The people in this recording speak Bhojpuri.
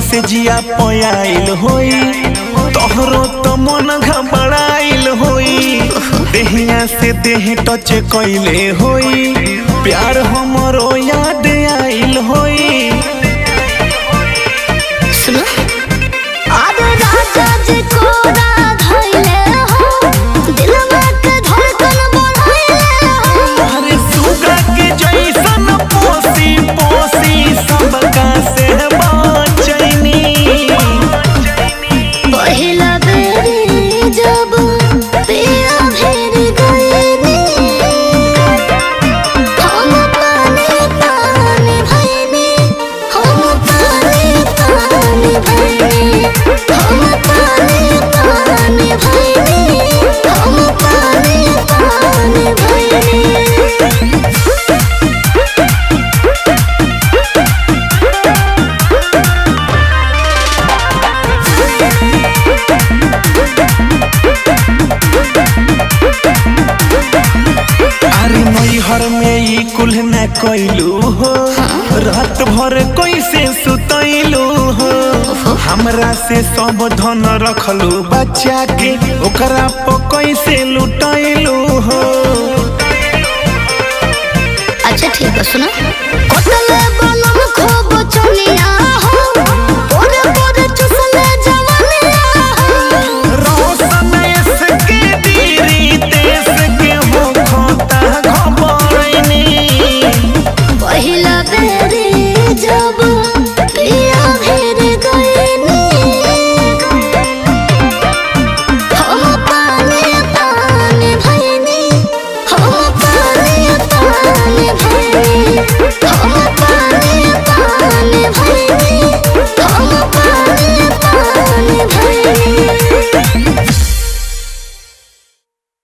से जिया पयाइल होई तोहरो तो मन घबराइल होई देहिया से देह टच कइले होई प्यार हमरो याद आइल होई। सुनो आज राजा जी को धइले हो दिलवा के धड़कन बढ़ाइले हो अरे सुगा के जैसन पोसी पोसी सबका से बचैनी पहिला बेरी जब पिया भेर गइनी हम पानी पानी भइनी हम पानी पानी भइनी हम पानी पानी भइनी हम पानी पानी भइनी। अरे नैहर में ई कुल न कइलू हो रात भर कैसे सुतैलू हो हमरा से सब धन रखलू बच्चा के ओकरा पर कैसे लुटैलू हो। अच्छा ठीक है सुनो कोटले बनम खूब चलिया हो ओरे ओरे चुसले जवानिया हो रोशन इसके दीरी देश के हो खोता खबरनी पहिला बेरी जब